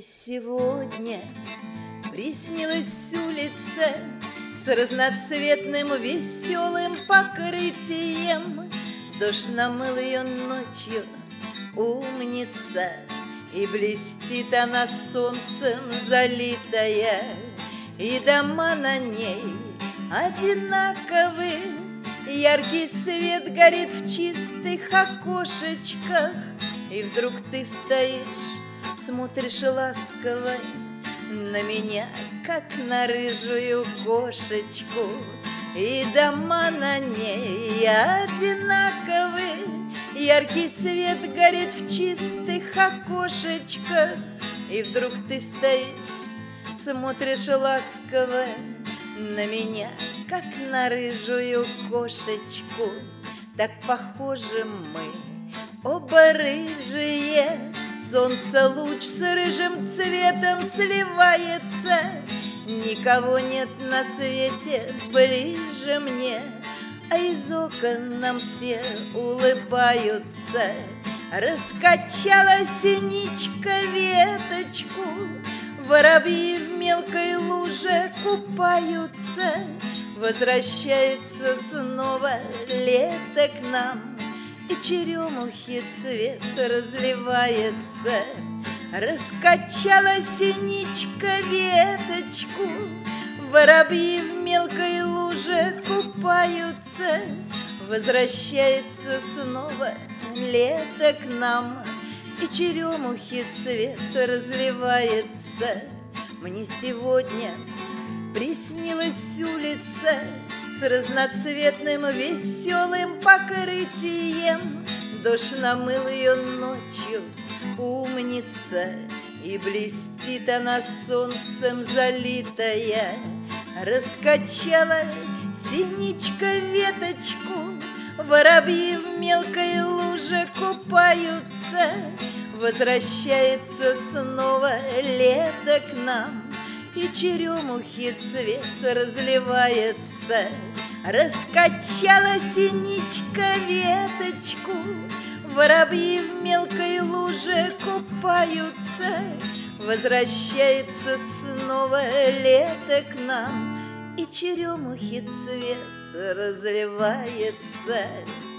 сегодня приснилась улица с разноцветным веселым покрытием. Дождь намыл ее ночью, умница, и блестит она солнцем залитая, и дома на ней одинаковы. Яркий свет горит в чистых окошечках, и вдруг ты стоишь, смотришь ласково на меня, как на рыжую кошечку, и дома на ней одинаковы. Яркий свет горит в чистых окошечках, и вдруг ты стоишь, смотришь ласково на меня, как на рыжую кошечку. Так похожи мы, оба рыжие. Солнце луч с рыжим цветом сливается. Никого нет на свете ближе мне, а из окон нам все улыбаются. Раскачала синичка веточку, воробьи в мелкой луже купаются. Возвращается снова лето к нам, и черемухи цвет разливается. Раскачала синичка веточку, воробьи в мелкой луже купаются. Возвращается снова лето к нам, и черемухи цвет разливается. Мне сегодня приснилась улица с разноцветным веселым покрытием. Дождь намыл ее ночью, умница, и блестит она солнцем залитая. Раскачала синичка веточку, воробьи в мелкой луже купаются. Возвращается снова лето к нам, и черемухи цвет разливается. Раскачала синичка веточку, воробьи в мелкой луже купаются. Возвращается снова лето к нам, и черемухи цвет разливается.